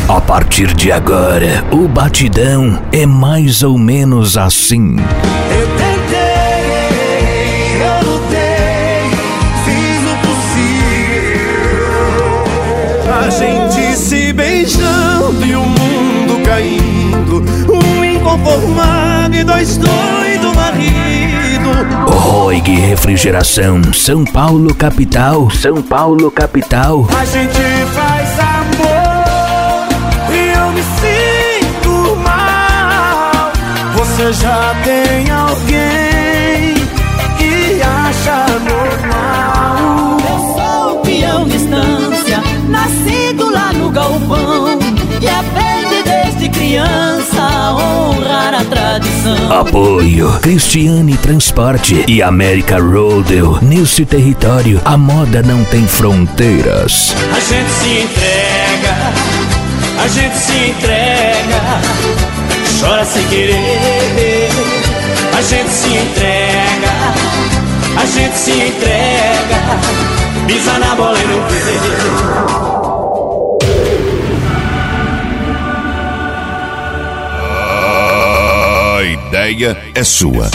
A partir de agora, o batidão é mais ou menos assim. Eu tentei, eu lutei, fiz o possível. A gente se beijando e o mundo caindo, um inconformado e dois doidos marido. Roig Refrigeração, São Paulo capital, São Paulo capital. A gente faz amor e eu me sinto mal. Você já tem alguém que acha normal. Eu sou o peão de estância, nascido lá no galpão, e aprendi desde criança a honrar a tradição. Apoio Cristiane Transporte e América Rodeo. Nesse território, a moda não tem fronteiras. A gente se entrega, a gente se entrega, chora sem querer. A gente se entrega, a gente se entrega, pisa na bola e não vê. A ideia é sua.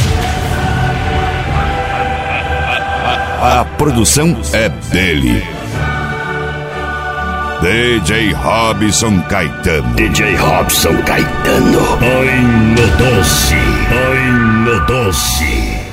A produção é dele. DJ Robson Caetano. DJ Robson Caetano. Ai, meu doce.